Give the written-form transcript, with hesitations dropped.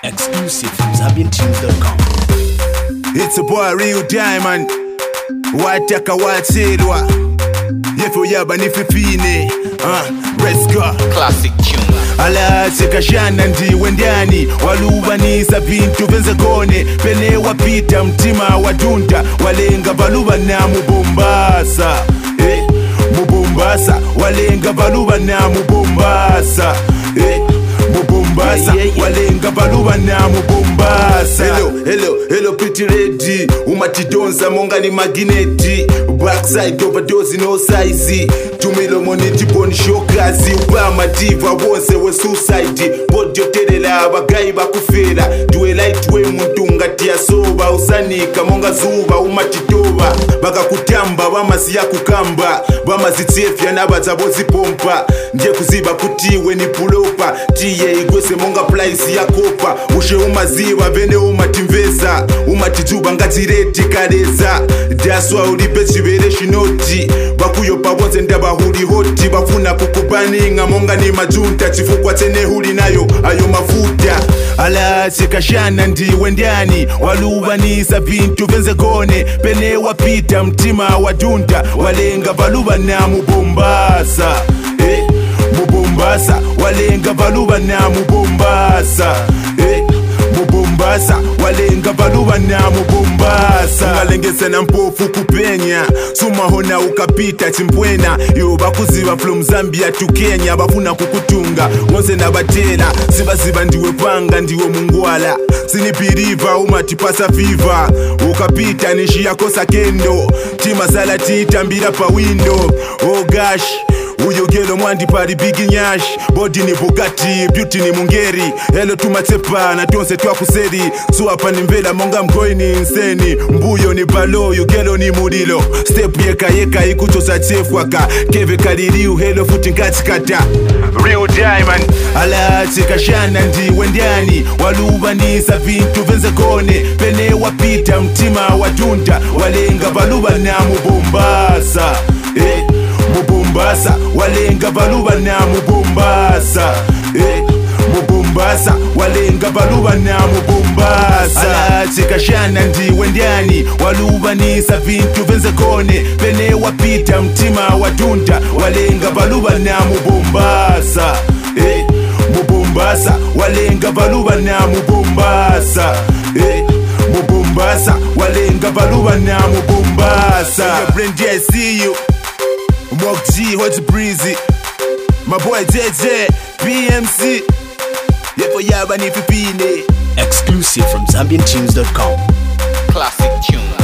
Exclusive from ZambianTunes.com. It's a boy Real Diamond. Wataka watsedwa Yefo yaba nifipine Let's go. Classic tune. Ala sekashana ndiwe ndani walubanisa vintu venze kone pene wapita mtima wadunda walenga valuba na mubombasa mubombasa walenga valuba na mubombasa mubombasa walenga valuba na mubombasa. Hello pretty lady umatidonza monga ni magineti backside overdose no size tumilo moneti poni shokazi ubama diva wonse we suicide body yoterela abagayi bakufera duwe light we muntu ngati yasoba usanika monga zuba umatitoba bakakutamba bamazi yakukamba bamazitsefya nabazabo zipompa ndiye kuziba kutiwe ni pulopa tiye igwese monga price yakopa ushe umaziba vene umatimvesa umatijuba ngatireti kareza daswa ulipe chivere shinoti bakuyopa bonse ndabahuli hoti bafuna kukupaninga monga ni majunta chifukwa tene huli nayo ayo mafuta. Ala sekashana ndiwe ndani walubanisa vintu venze kone pene wapita mtima wadunda walenga valuba na mubombasa mubombasa walenga valuba na mubombasa mubombasa walenga valuba na mubombasa ungalengese na mpofu kupenya sumahona ukapita chimpwena yo bakuziba from Zambia to Kenya bafuna kukutunga wonse nabatela ziba ndiwe panga ndiwe mungwala sinipiriva umatipasa fiva ukapita nishi yakosa kendo tima salati tambira pa window oh gosh uyogelo mwandi pari bigi nyash body ni Bugatti beauty ni mungeri hello tumatsepa na tonse twakuseri so apa ni mvela monga mkoini inseni mbuyo ni balo yogelo ni mudilo step yeka ikutosa chefwaka keve kaliriu hello futi ngatikata Real Diamond. Ala sekashana ndiwe ndani walubanisa vintu venze kone pene wapita mtima wadunda walenga valuba na mubombasa mubombasa walenga valuba na mubombasa mubombasa walenga valuba na mubombasa. Ala sekashana ndiwe ndani walubanisa vintu venze kone pene wapita mtima wadunda walenga valuba na mubombasa mubombasa walenga valuba na mubombasa mubombasa walenga valuba na mubombasa. Brandi, I see you. Mock G, Hot Breezy, my boy JJ, BMC. Yefo yaba nifipine. Exclusive from ZambianTunes.com. Classic tune.